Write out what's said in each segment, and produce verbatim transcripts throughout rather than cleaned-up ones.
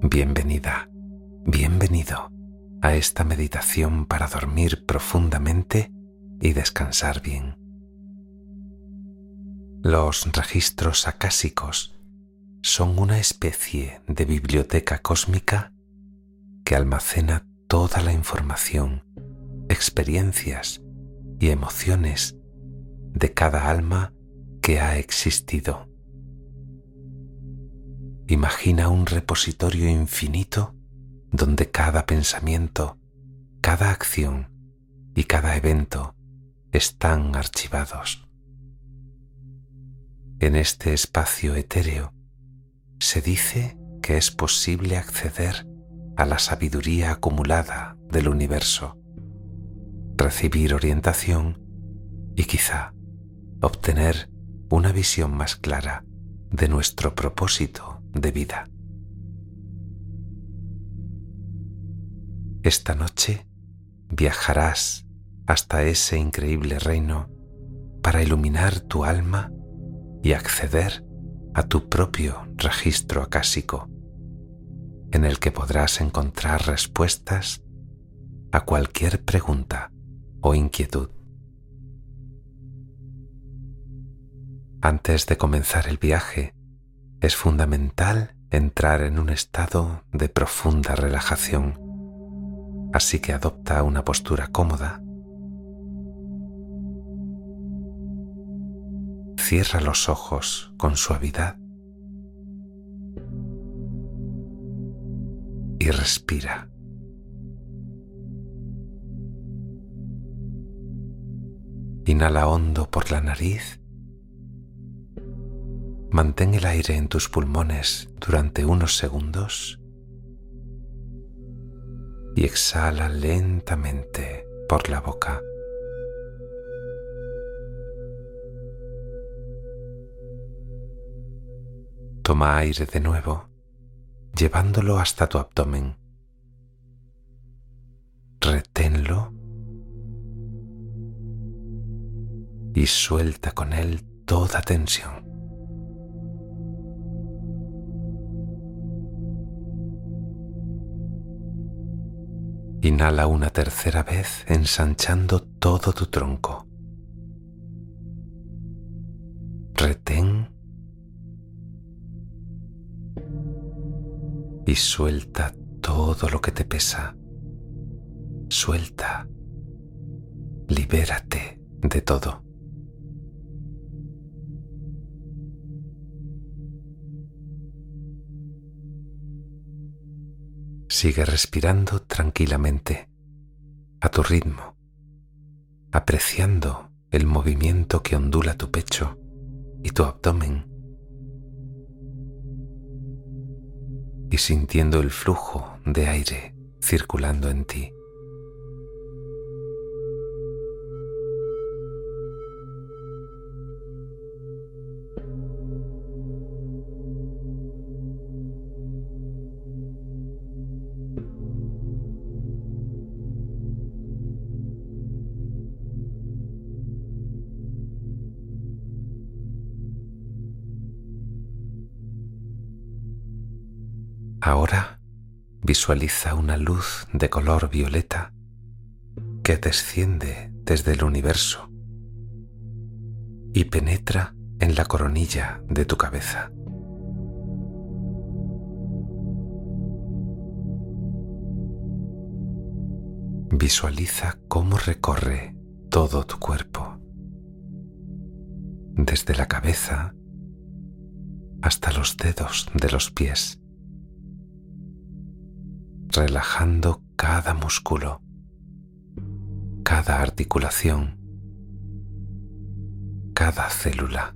Bienvenida, bienvenido a esta meditación para dormir profundamente y descansar bien. Los registros acásicos son una especie de biblioteca cósmica que almacena toda la información, experiencias y emociones de cada alma que ha existido. Imagina un repositorio infinito donde cada pensamiento, cada acción y cada evento están archivados. En este espacio etéreo se dice que es posible acceder a la sabiduría acumulada del universo, recibir orientación y quizá obtener una visión más clara de nuestro propósito de vida. Esta noche viajarás hasta ese increíble reino para iluminar tu alma y acceder a tu propio registro acásico, en el que podrás encontrar respuestas a cualquier pregunta o inquietud. Antes de comenzar el viaje, es fundamental entrar en un estado de profunda relajación, así que adopta una postura cómoda. Cierra los ojos con suavidad y respira. Inhala hondo por la nariz. Mantén el aire en tus pulmones durante unos segundos y exhala lentamente por la boca. Toma aire de nuevo, llevándolo hasta tu abdomen. Reténlo y suelta con él toda tensión. Inhala una tercera vez ensanchando todo tu tronco. Retén y suelta todo lo que te pesa. Suelta, libérate de todo. Sigue respirando tranquilamente, a tu ritmo, apreciando el movimiento que ondula tu pecho y tu abdomen y sintiendo el flujo de aire circulando en ti. Ahora visualiza una luz de color violeta que desciende desde el universo y penetra en la coronilla de tu cabeza. Visualiza cómo recorre todo tu cuerpo, desde la cabeza hasta los dedos de los pies, relajando cada músculo, cada articulación, cada célula.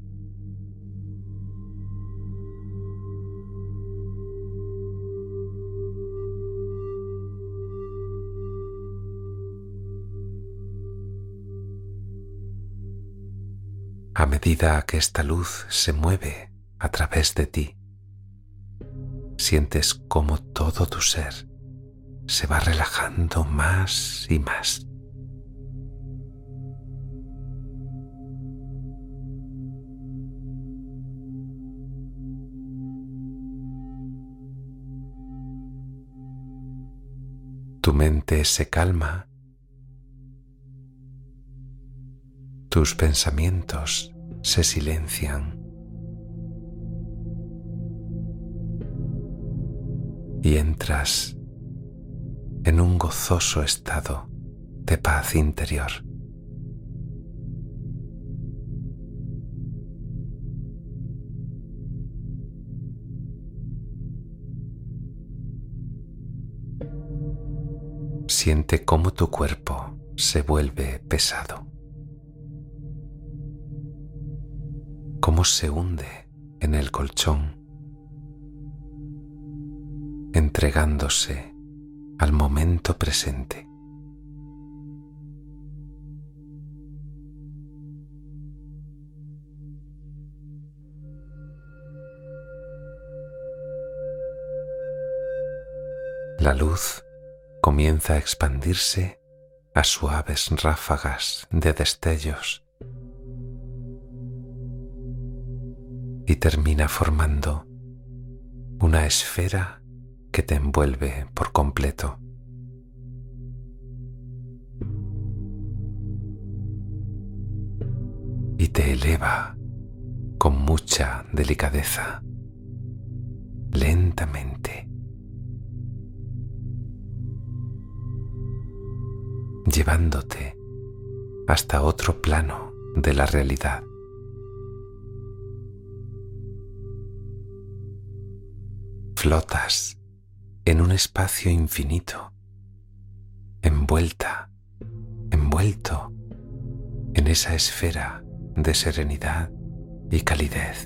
A medida que esta luz se mueve a través de ti, sientes cómo todo tu ser se va relajando más y más. Tu mente se calma, tus pensamientos se silencian y entras en un gozoso estado de paz interior. Siente cómo tu cuerpo se vuelve pesado, cómo se hunde en el colchón, entregándose al momento presente. La luz comienza a expandirse a suaves ráfagas de destellos y termina formando una esfera que te envuelve por completo. Y te eleva con mucha delicadeza, lentamente, llevándote hasta otro plano de la realidad. Flotas en un espacio infinito, envuelta, envuelto en esa esfera de serenidad y calidez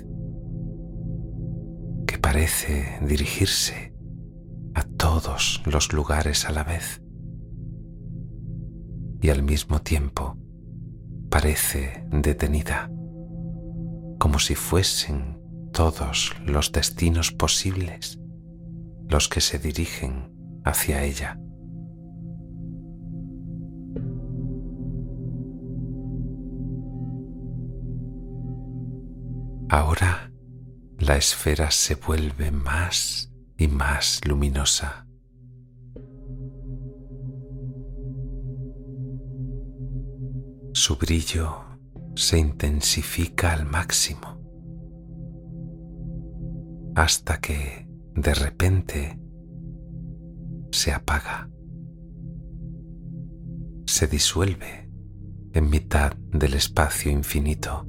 que parece dirigirse a todos los lugares a la vez y al mismo tiempo parece detenida, como si fuesen todos los destinos posibles los que se dirigen hacia ella. Ahora la esfera se vuelve más y más luminosa. Su brillo se intensifica al máximo hasta que de repente se apaga, se disuelve en mitad del espacio infinito.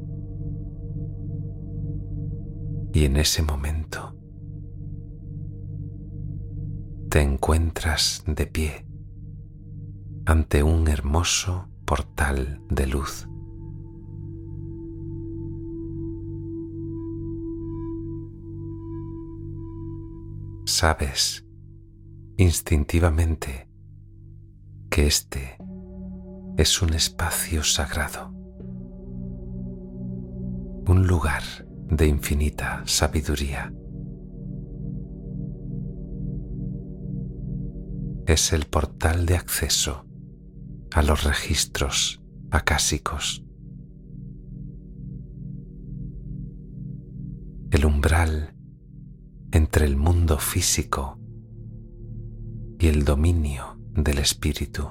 Y en ese momento te encuentras de pie ante un hermoso portal de luz. Sabes instintivamente que este es un espacio sagrado, un lugar de infinita sabiduría. Es el portal de acceso a los registros acásicos. El umbral entre el mundo físico y el dominio del espíritu.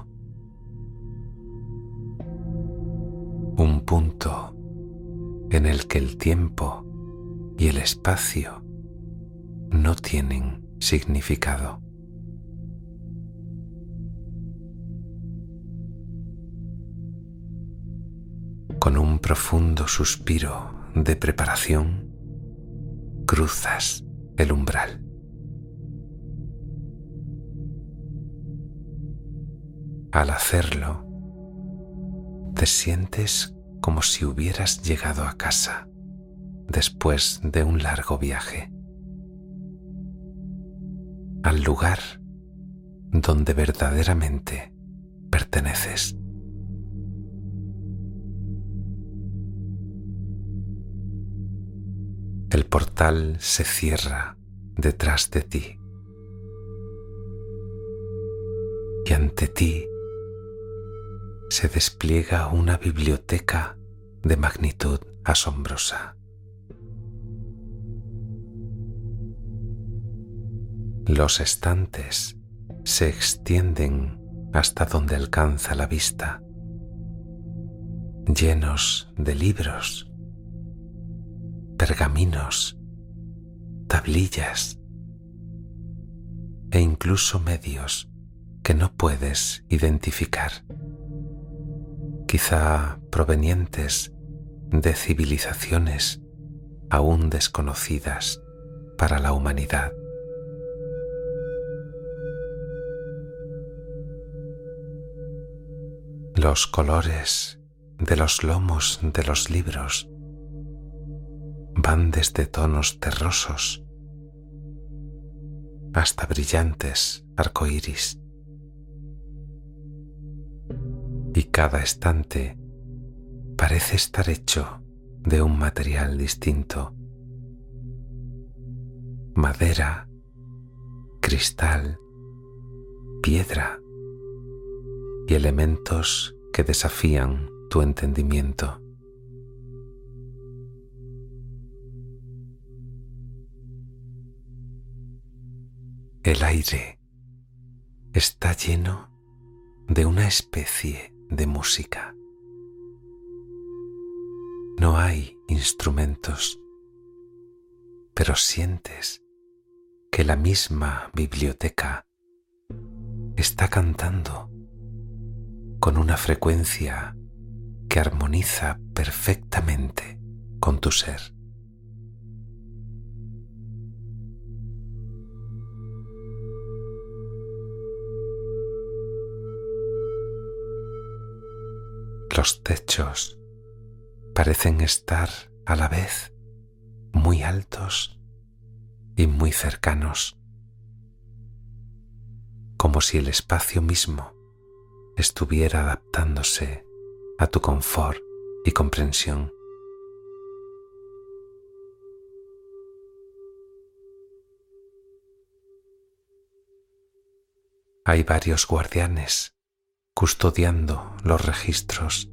Un punto en el que el tiempo y el espacio no tienen significado. Con un profundo suspiro de preparación, cruzas el umbral. Al hacerlo, te sientes como si hubieras llegado a casa después de un largo viaje, al lugar donde verdaderamente perteneces. El portal se cierra detrás de ti y ante ti se despliega una biblioteca de magnitud asombrosa. Los estantes se extienden hasta donde alcanza la vista, llenos de libros, pergaminos, tablillas e incluso medios que no puedes identificar, quizá provenientes de civilizaciones aún desconocidas para la humanidad. Los colores de los lomos de los libros van desde tonos terrosos hasta brillantes arcoíris, y cada estante parece estar hecho de un material distinto: madera, cristal, piedra y elementos que desafían tu entendimiento. El aire está lleno de una especie de música. No hay instrumentos, pero sientes que la misma biblioteca está cantando con una frecuencia que armoniza perfectamente con tu ser. Los techos parecen estar a la vez muy altos y muy cercanos, como si el espacio mismo estuviera adaptándose a tu confort y comprensión. Hay varios guardianes custodiando los registros,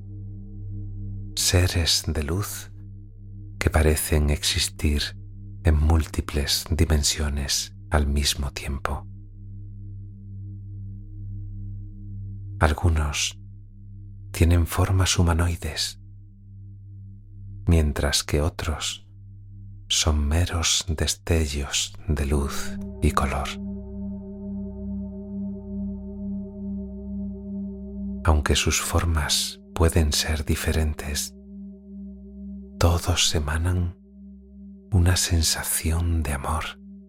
seres de luz que parecen existir en múltiples dimensiones al mismo tiempo. Algunos tienen formas humanoides, mientras que otros son meros destellos de luz y color. Aunque sus formas pueden ser diferentes, todos emanan una sensación de amor,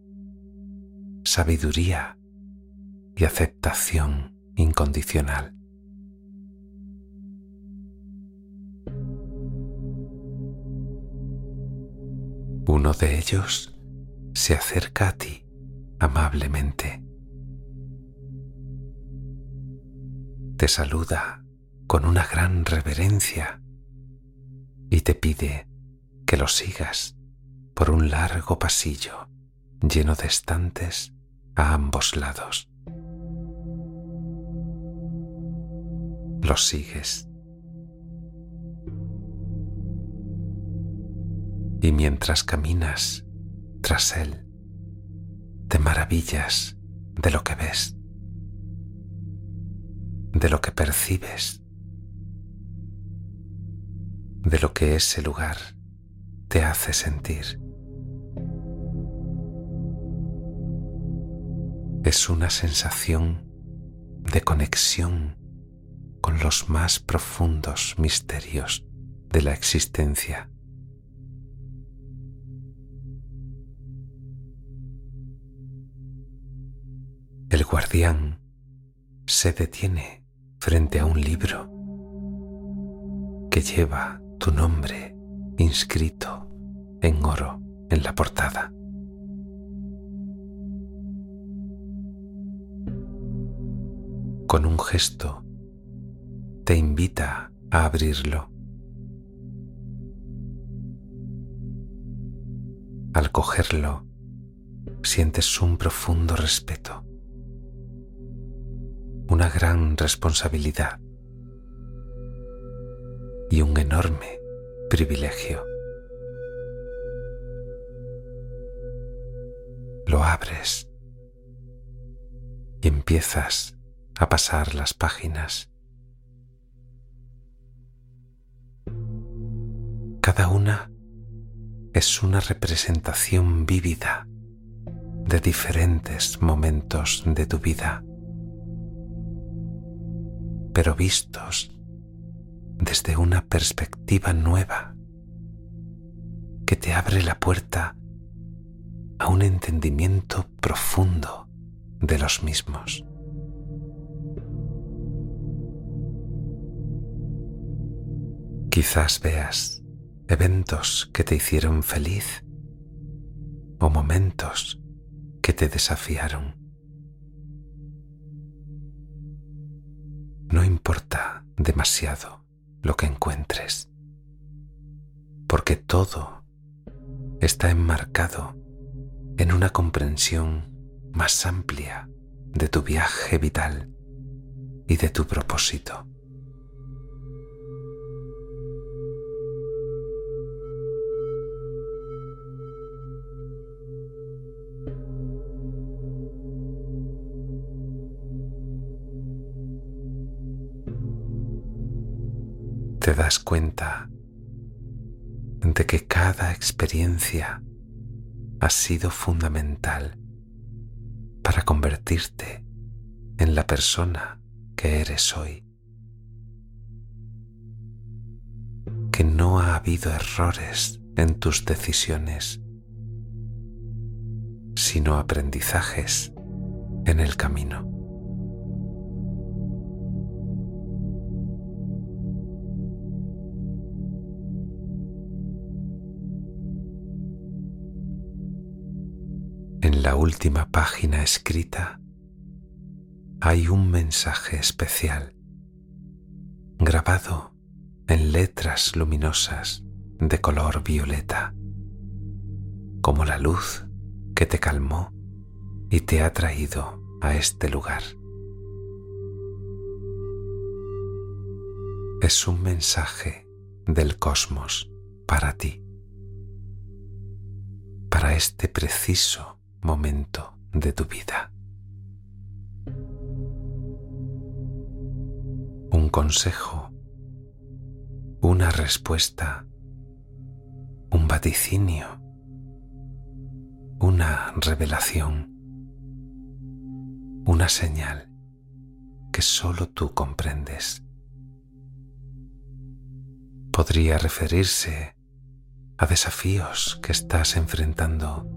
sabiduría y aceptación incondicional. Uno de ellos se acerca a ti amablemente. Te saluda con una gran reverencia y te pide que lo sigas por un largo pasillo lleno de estantes a ambos lados. Lo sigues. Y mientras caminas tras él, te maravillas de lo que ves, de lo que percibes, de lo que ese lugar te hace sentir. Es una sensación de conexión con los más profundos misterios de la existencia. El guardián se detiene frente a un libro que lleva tu nombre inscrito en oro en la portada. Con un gesto te invita a abrirlo. Al cogerlo, sientes un profundo respeto, una gran responsabilidad y un enorme privilegio. Lo abres y empiezas a pasar las páginas. Cada una es una representación vívida de diferentes momentos de tu vida, pero vistos desde una perspectiva nueva que te abre la puerta a un entendimiento profundo de los mismos. Quizás veas eventos que te hicieron feliz o momentos que te desafiaron. No importa demasiado lo que encuentres, porque todo está enmarcado en una comprensión más amplia de tu viaje vital y de tu propósito. Te das cuenta de que cada experiencia ha sido fundamental para convertirte en la persona que eres hoy. Que no ha habido errores en tus decisiones, sino aprendizajes en el camino. En la última página escrita hay un mensaje especial, grabado en letras luminosas de color violeta, como la luz que te calmó y te ha traído a este lugar. Es un mensaje del cosmos para ti, para este preciso momento de tu vida. Un consejo, una respuesta, un vaticinio, una revelación, una señal que solo tú comprendes. Podría referirse a desafíos que estás enfrentando,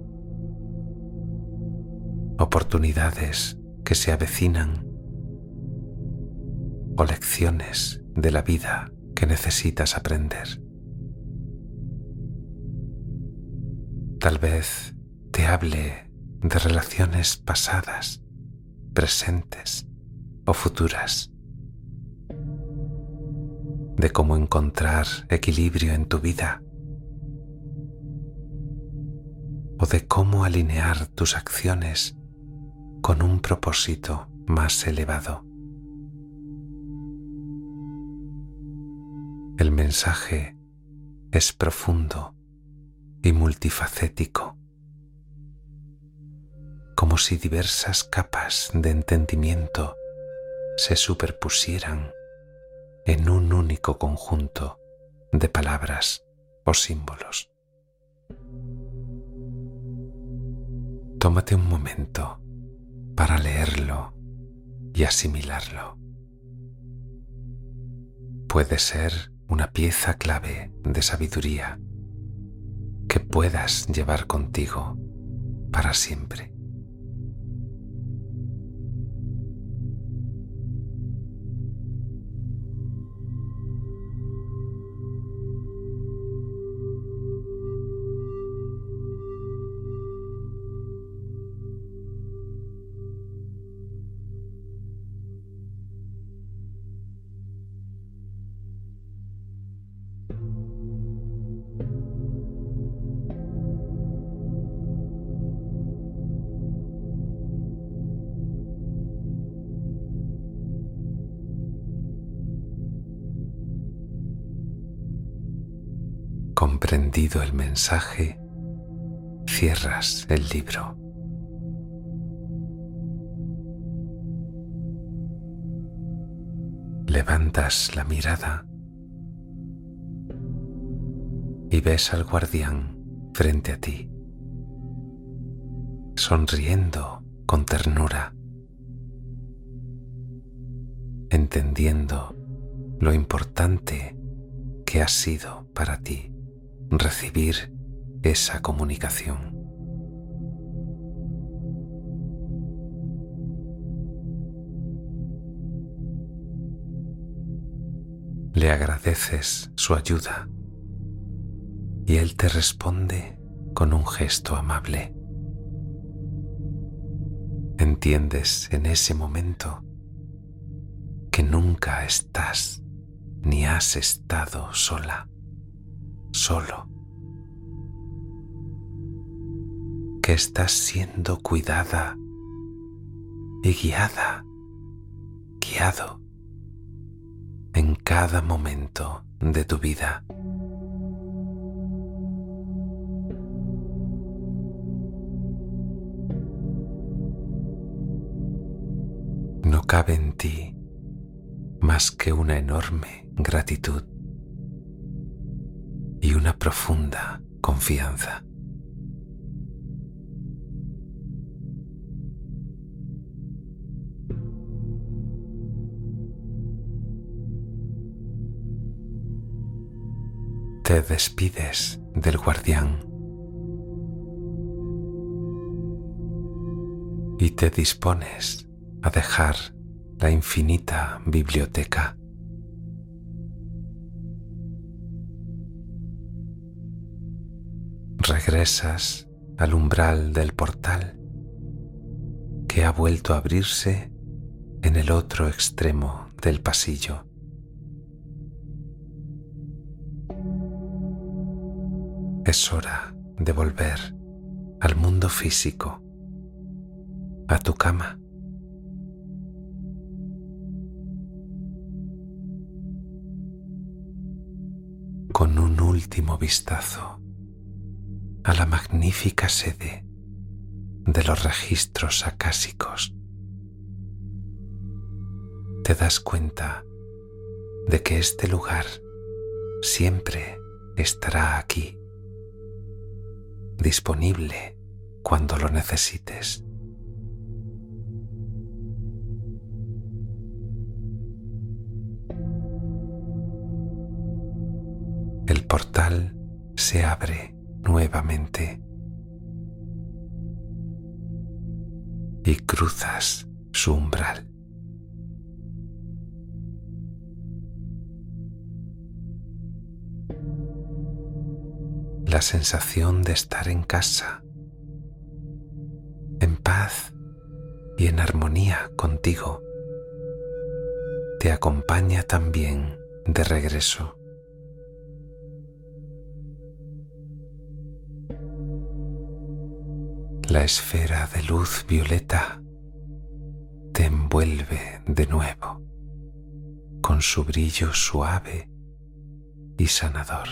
oportunidades que se avecinan o lecciones de la vida que necesitas aprender. Tal vez te hable de relaciones pasadas, presentes o futuras, de cómo encontrar equilibrio en tu vida o de cómo alinear tus acciones con un propósito más elevado. El mensaje es profundo y multifacético, como si diversas capas de entendimiento se superpusieran en un único conjunto de palabras o símbolos. Tómate un momento para leerlo y asimilarlo. Puede ser una pieza clave de sabiduría que puedas llevar contigo para siempre. Comprendido el mensaje, cierras el libro. Levantas la mirada y ves al guardián frente a ti, sonriendo con ternura, entendiendo lo importante que ha sido para ti recibir esa comunicación. Le agradeces su ayuda y él te responde con un gesto amable. Entiendes en ese momento que nunca estás ni has estado sola, solo, que estás siendo cuidada y guiada, guiado en cada momento de tu vida. No cabe en ti más que una enorme gratitud y una profunda confianza. Te despides del guardián y te dispones a dejar la infinita biblioteca. Regresas al umbral del portal que ha vuelto a abrirse en el otro extremo del pasillo. Es hora de volver al mundo físico, a tu cama. Con un último vistazo a la magnífica sede de los registros acásicos, te das cuenta de que este lugar siempre estará aquí, disponible cuando lo necesites. El portal se abre nuevamente y cruzas su umbral. La sensación de estar en casa, en paz y en armonía contigo, te acompaña también de regreso. La esfera de luz violeta te envuelve de nuevo con su brillo suave y sanador.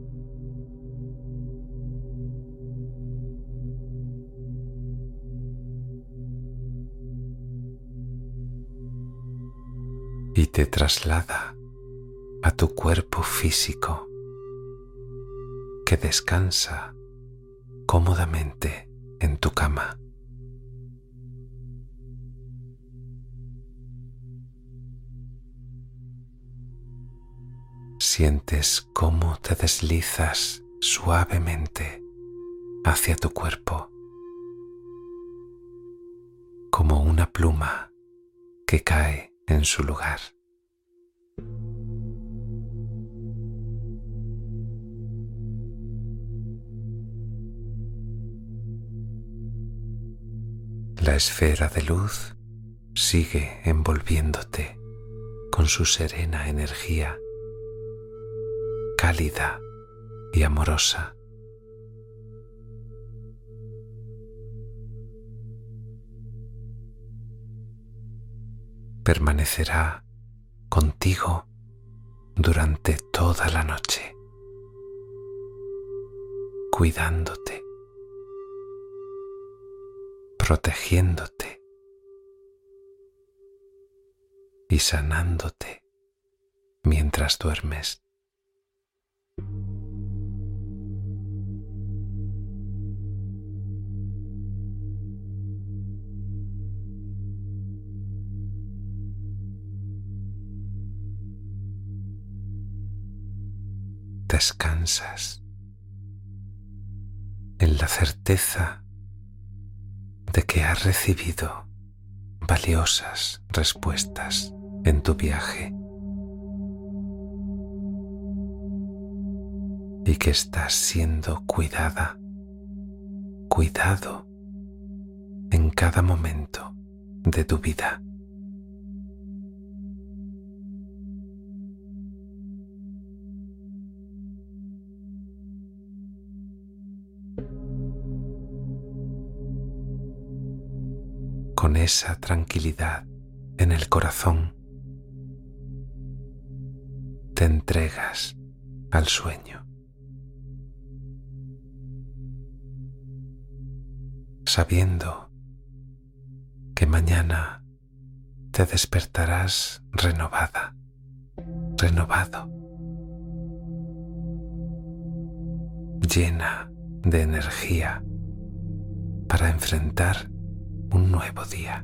Y te traslada a tu cuerpo físico que descansa cómodamente en tu cama. Sientes cómo te deslizas suavemente hacia tu cuerpo, como una pluma que cae en su lugar. La esfera de luz sigue envolviéndote con su serena energía, cálida y amorosa. Permanecerá contigo durante toda la noche, cuidándote, protegiéndote y sanándote mientras duermes. Descansas en la certeza de que has recibido valiosas respuestas en tu viaje y que estás siendo cuidada, cuidado en cada momento de tu vida. Con esa tranquilidad en el corazón, te entregas al sueño, sabiendo que mañana te despertarás renovada, renovado, llena de energía para enfrentar un nuevo día.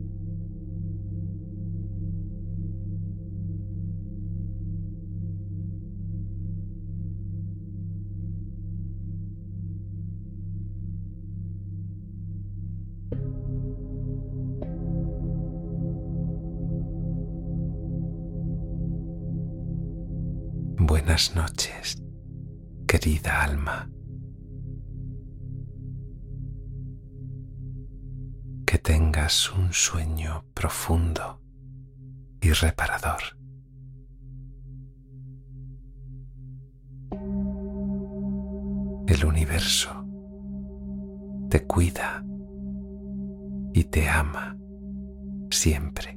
Buenas noches, querida alma. Que tengas un sueño profundo y reparador. El universo te cuida y te ama siempre.